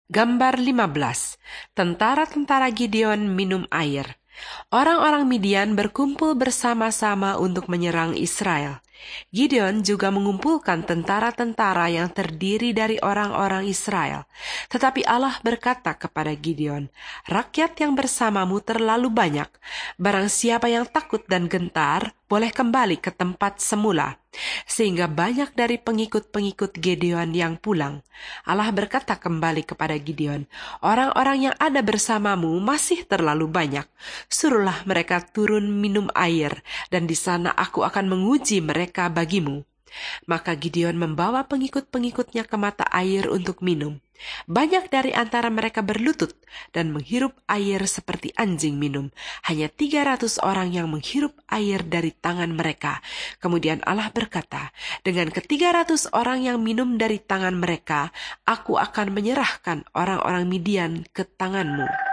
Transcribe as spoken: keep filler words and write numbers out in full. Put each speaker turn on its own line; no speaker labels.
Gambar lima belas. Tentara-tentara Gideon minum air. Orang-orang Midian berkumpul bersama-sama untuk menyerang Israel. Gideon juga mengumpulkan tentara-tentara yang terdiri dari orang-orang Israel. Tetapi Allah berkata kepada Gideon, "Rakyat yang bersamamu terlalu banyak. Barang siapa yang takut dan gentar, boleh kembali ke tempat semula." Sehingga banyak dari pengikut-pengikut Gideon yang pulang. Allah berkata kembali kepada Gideon, "Orang-orang yang ada bersamamu masih terlalu banyak. Suruhlah mereka turun minum air, dan di sana aku akan menguji mereka bagimu." Maka Gideon membawa pengikut-pengikutnya ke mata air untuk minum. Banyak dari antara mereka berlutut dan menghirup air seperti anjing minum. Hanya tiga ratus orang yang menghirup air dari tangan mereka. Kemudian Allah berkata, "Dengan ketiga ratus orang yang minum dari tangan mereka, aku akan menyerahkan orang-orang Midian ke tanganmu."